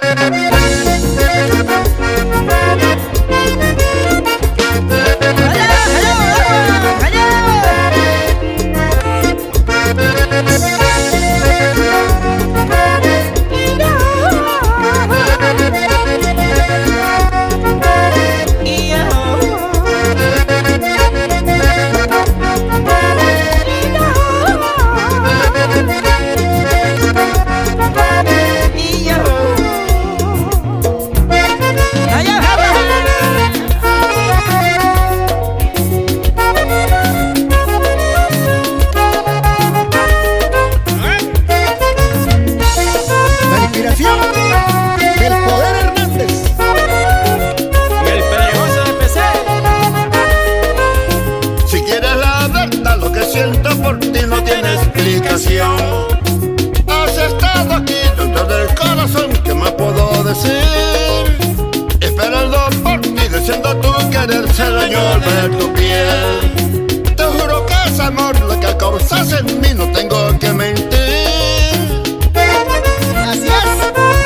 Por ti no tiene explicación. Has estado aquí dentro del corazón, ¿qué más puedo decir? Esperando por ti, deseando tu querer, ser dueño de tu piel. Te juro que es amor lo que causas en mí, no tengo que mentir. Así es.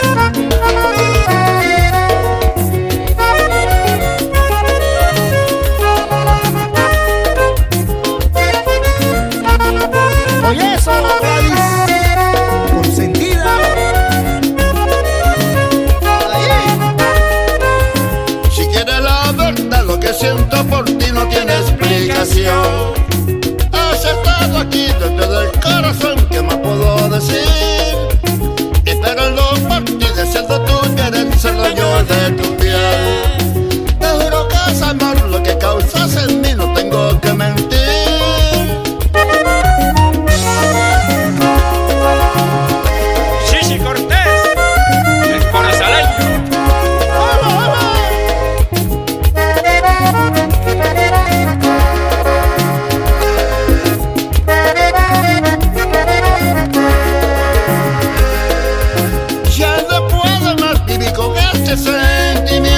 Oye eso, Gladys, consentida. Ahí. Si quieres la verdad, lo que siento por ti no tiene explicación. Has estado aquí desde el corazón, ¿qué más puedo decir? Esperando por ti, deseando tu querer, ser dueño de tu piel. Te juro que es amor lo que causas en mí, no tengo que mentir. Sentimiento,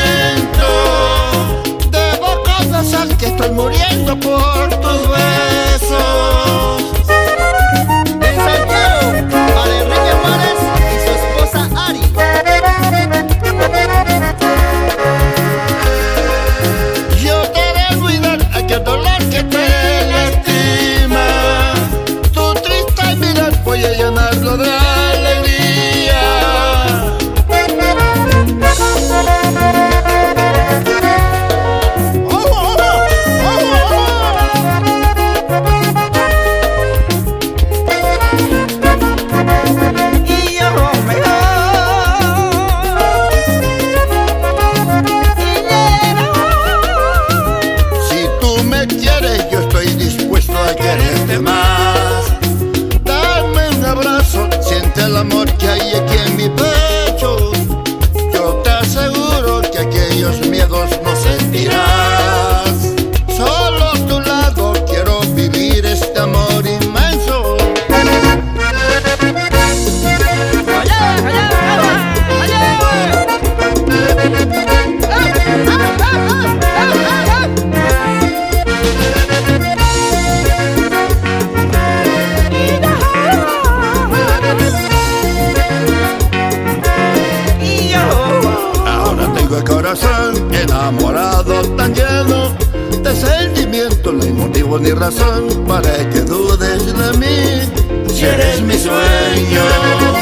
debo confesar que estoy muriendo por tus besos. En Santiago, para Enrique Juárez y su esposa Ari. Yo te debo olvidar aquel dolor que te lastima. Tu triste mirar voy a llenarlo de alegría. El amor que hay aquí en mi pecho, yo te aseguro que aquellos miedos no sentirás. Solo a tu lado quiero vivir este amor inmenso. El corazón enamorado tan lleno de sentimientos, no hay motivo ni razón para que dudes de mí, si eres mi sueño.